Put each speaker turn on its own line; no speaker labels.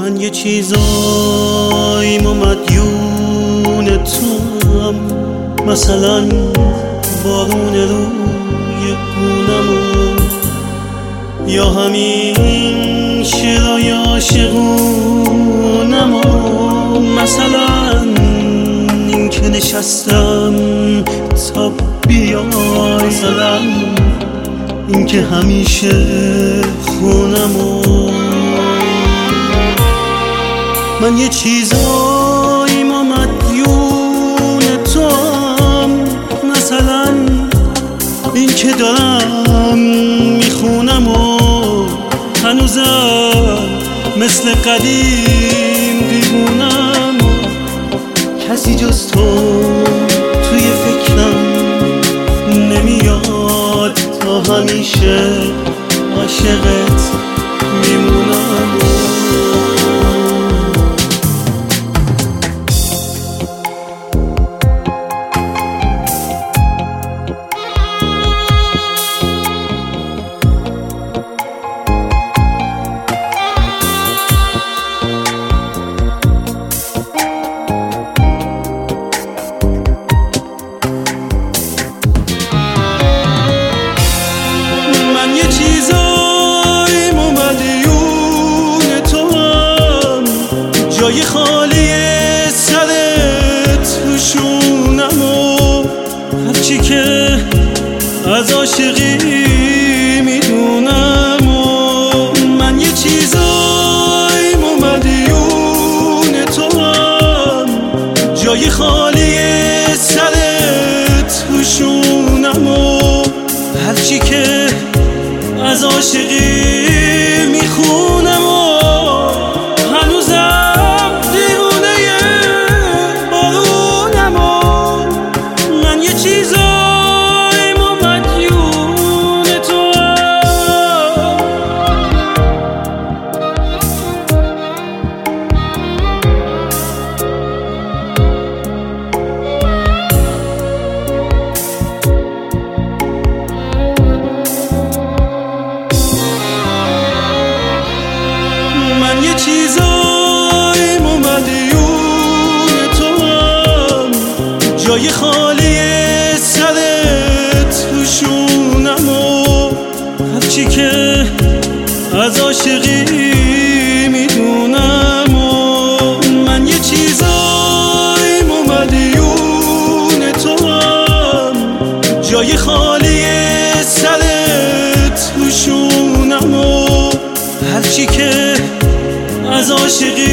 من یه چیزایی مدیون توام، مثلا بارون روی گونمو، یا همین شعرهای عاشقونمو، مثلا این که نشستم تا بیای، مثلا این که همیشه خونمو. من یه چیزایی مدیون توام، مثلا این که دارم میخونم و هنوزم مثل قدیم دیوونم و کسی جز تو توی فکرم نمیاد، تا همیشه عاشقت میمونم. جای خالی سرت روشونم و هرچی که از عاشقی میدونم و من یه چیزای مدیون توام، جای خالی سرت روشونم و هرچی که از عاشقی میخونم و یه چیزای مدیون توام، جای خالی سرت روشونم و هرچی که از عاشقی میدونم و من یه چیزای مدیون توام، جای خالی سرت روشونم و هرچی که از عاشقی